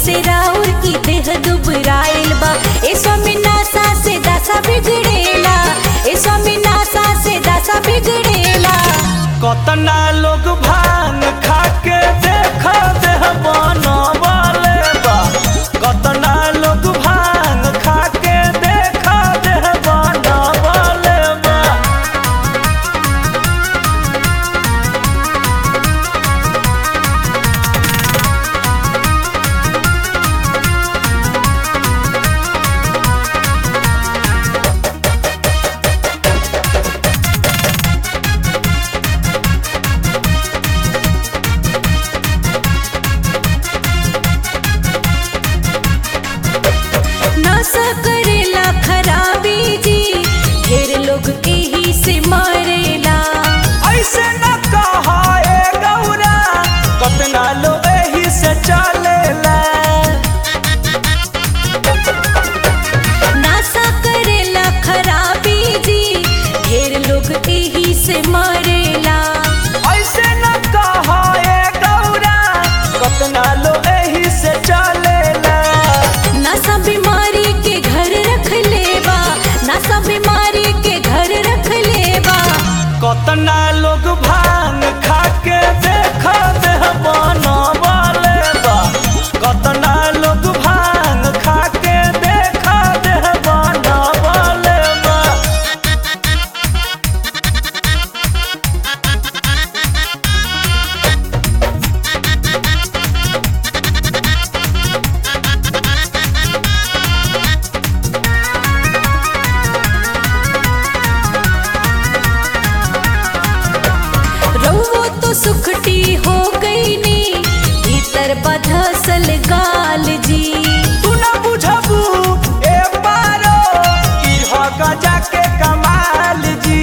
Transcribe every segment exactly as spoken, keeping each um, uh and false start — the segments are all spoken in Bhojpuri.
से राउर की देह दुबराइल बा। ए स्वामी नासा से दासा बिगड़ेला, ए स्वामी नासा से दासा बिगड़ेला। कतना लोग भांग खा के देख देह बनवले बा, कतना लोग भांग खा के देख देह बनवले बा। नशा करेला खराबी जी, ढेर लोग एही से मरेला। ऐसे न कहा ए गौरा, कतना लोग एही से चलेला। नशा करेला खराबी जी, ढेर लोग एही से मरेला। ऐसे न कहा ए गौरा, कतना लोग एही से चलेला। नशा बीमारी के घर रख लेबा, नशा बीमारी के घर रख लेबा। कतना लोग भांग खा के देख देह बनवले बा, कतना लोग भांग खा के देख देह बनवले बा। रउओ तो सुखटी हो गई नी, भीतर बधसल गाल जी। तू न बुझबू ए पारो, इह गजा के कमाल जी।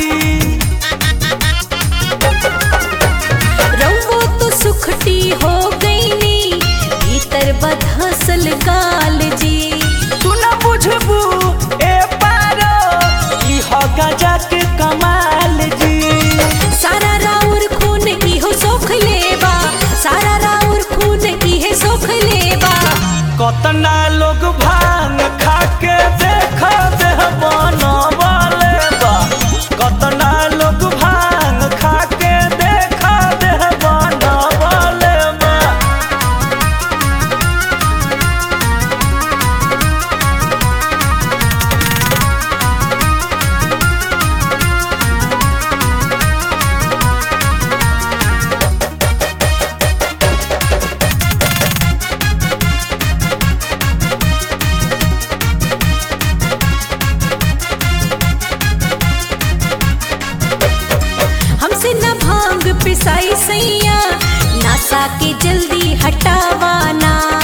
रउओ तो सुखटी हो गई नी, भीतर बधसल गाल जी। तू न बुझबू ए पारो, इह गजा के कमाल जी। सारा राउर खून इहो सोख लेबा, सारा राउर खून इहे सोख लेबा। कतना लोग भांग खा के देख देह बनवले बा, कतना लोग भांग खा के देख देह बनवले बा। हमसे न भांग पिसाई सैया, नशा के जल्दी हटावाना।